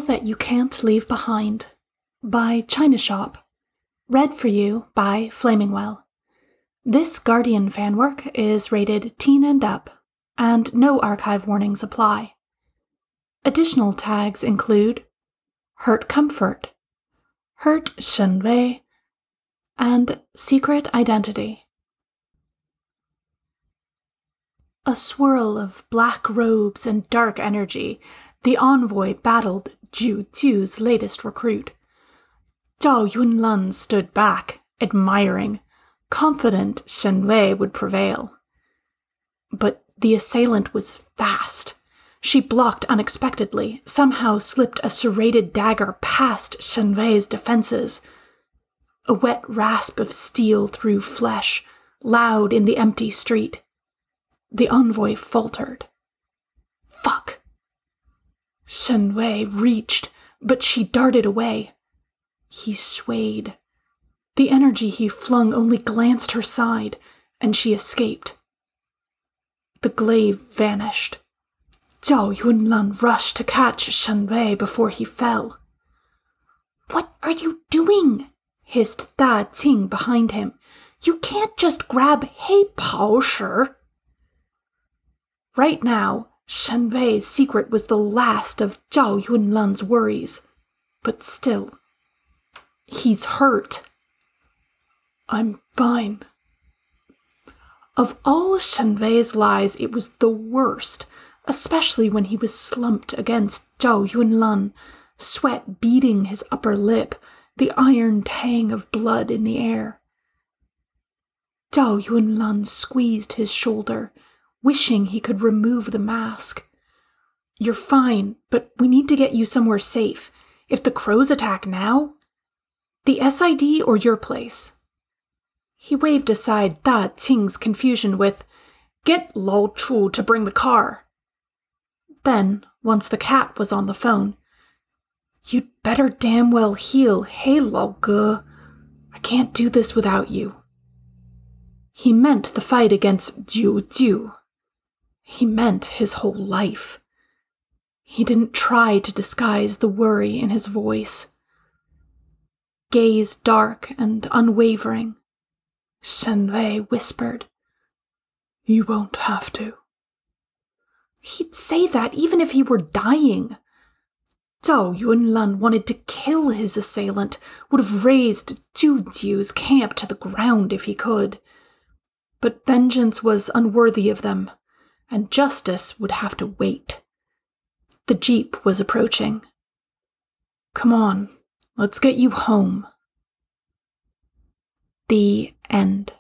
That You Can't Leave Behind by China Shop. Read for you by Flamingwell. This Guardian fanwork is rated teen and up, and no archive warnings apply. Additional tags include Hurt Comfort, Hurt Shenwei, and Secret Identity. A swirl of black robes and dark energy, the envoy battled Ju Ju's latest recruit. Zhao Yunlun stood back, admiring, confident Shenwei would prevail. But the assailant was fast. She blocked unexpectedly, somehow slipped a serrated dagger past Shenwei's defenses. A wet rasp of steel through flesh, loud in the empty street. The envoy faltered. Fuck! Shenwei reached, but she darted away. He swayed. The energy he flung only glanced her side, and she escaped. The glaive vanished. Zhao Yunlun rushed to catch Shenwei before he fell. "What are you doing?" hissed Da Qing behind him. "You can't just grab Hei Pao Shi." Right now, Shenwei's secret was the last of Zhao Yunlun's worries. But still, he's hurt. "I'm fine." Of all Shenwei's lies, it was the worst, especially when he was slumped against Zhao Yunlun, sweat beading his upper lip, the iron tang of blood in the air. Zhao Yunlun squeezed his shoulder, wishing he could remove the mask. "You're fine, but we need to get you somewhere safe. If the crows attack now, the SID or your place?" He waved aside Da Qing's confusion with, "Get Lao Chu to bring the car." Then, once the cat was on the phone, "You'd better damn well heal, hey Lao Ge. I can't do this without you." He meant the fight against Ju Ju. He meant his whole life. He didn't try to disguise the worry in his voice. Gaze dark and unwavering, Shenwei whispered, "You won't have to." He'd say that even if he were dying. Zhao Yunlun wanted to kill his assailant, would have razed Ju Ju's camp to the ground if he could. But vengeance was unworthy of them, and justice would have to wait. The jeep was approaching. "Come on, let's get you home." The end.